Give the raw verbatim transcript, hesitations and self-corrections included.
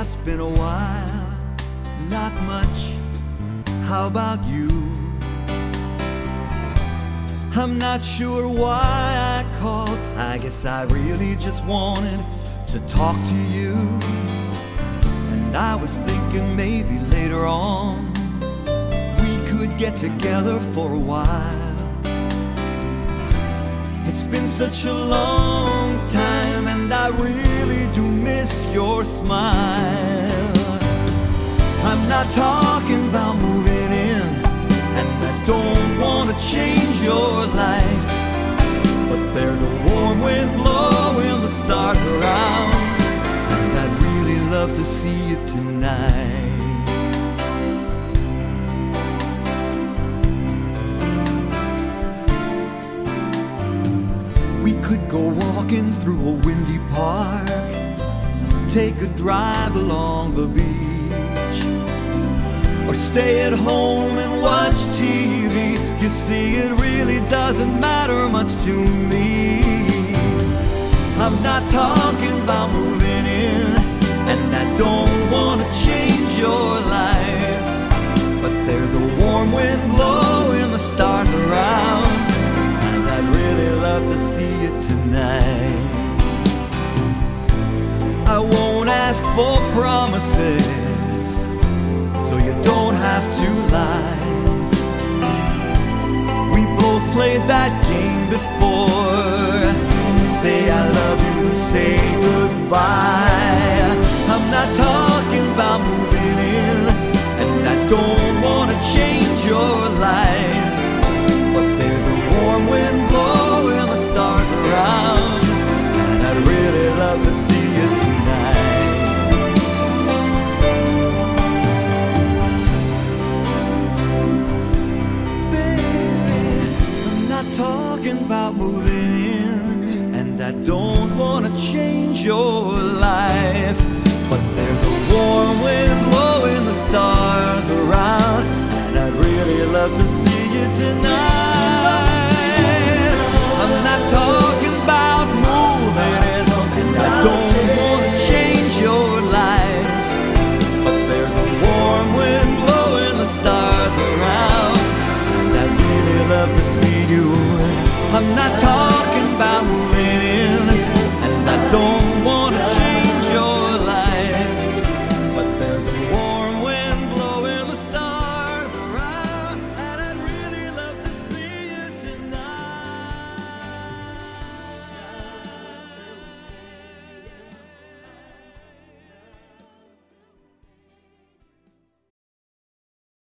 it's been a while, not much. How about you? I'm not sure why I called. I guess I really just wanted to talk to you. And I was thinking maybe later on we could get together for a while. It's been such a long time, and I really do miss your smile. I'm not talking about moving in, and I don't want to change your life, but there's a warm wind blowing the stars around, and I'd really love to see you tonight. We could go walking through a windy park, take a drive along the beach, or stay at home and watch T V. You see, it really doesn't matter much to me. I'm not talking about moving in, and I don't want to change your life, but there's a warm wind blowing the stars around, and I'd really love to see you tonight. I won't ask for promises, so you don't have to lie. We both played that game before. Say I love you, say goodbye. I'm not talking about moving in, and I don't want to change your life, but there's a warm wind blowing the stars around, and I'd really love to see you tonight. Talking about moving in, and I don't want to change your life, but there's a warm wind blowing the stars around, and I'd really love to see you tonight. I'm not talking about moving in, and I don't want to change your life, but there's a warm wind blowing the stars around, and I'd really love to see you. I'm not talking